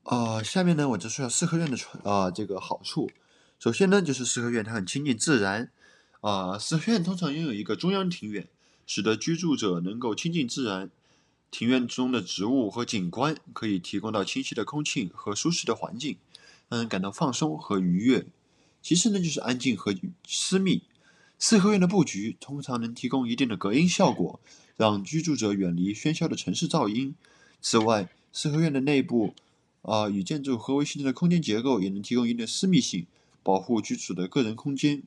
下面呢，我就说下四合院的这个好处。首先呢，就是四合院它很亲近自然，四合院通常拥有一个中央庭院，使得居住者能够亲近自然。庭院中的植物和景观可以提供到清晰的空气和舒适的环境，让人感到放松和愉悦。其次呢，就是安静和私密。四合院的布局通常能提供一定的隔音效果，让居住者远离喧嚣的城市噪音。此外，四合院的内部与建筑合为形成的空间结构也能提供一定的私密性，保护居住的个人空间。